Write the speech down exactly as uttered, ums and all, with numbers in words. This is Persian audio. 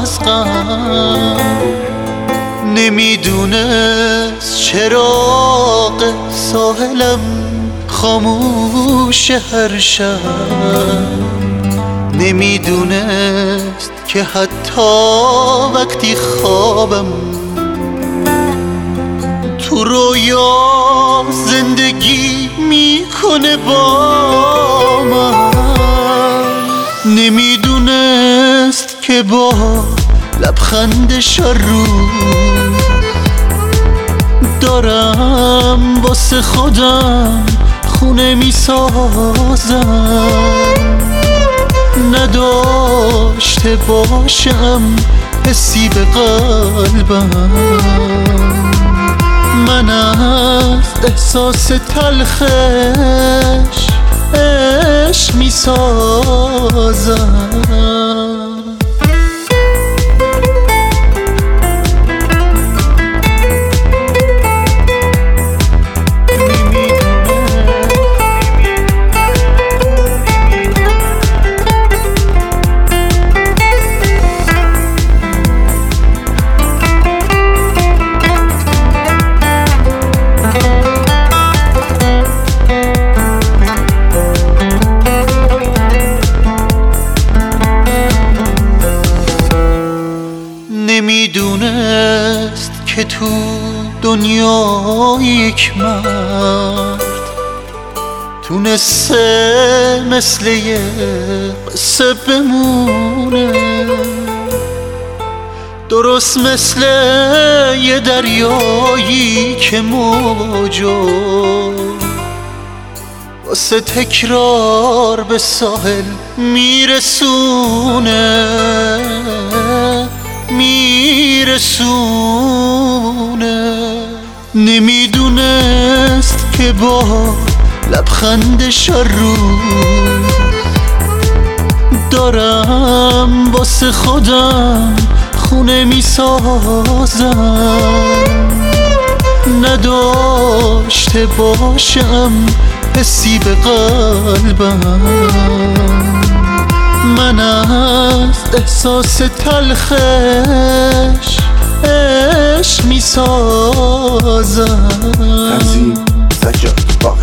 از غم نمیدونست چراغ ساحلم خاموش هر شب، نمیدونست که حتی وقتی خوابم تو رویا زندگی میکنه با من، نمیدونست که با لبخندش رو دارم واسه خودم خونه میسازم، نداشته باشم حسی به قلبم، من از احساس تلخش عشق میسازم. نمیدونست که تو دنیا یک مرد تونسته مثل یه قصه بمونه، درست مثل یه دریایی که موجو واسه تکرار به ساحل میرسونه میرسونه، نمیدونست که با لبخندش رو دارم واسه خودم خونه میسازم، نداشته باشم حسی به قلبم، من از احساس تلخش عشق میسازم. تنظیم سجاد باقی.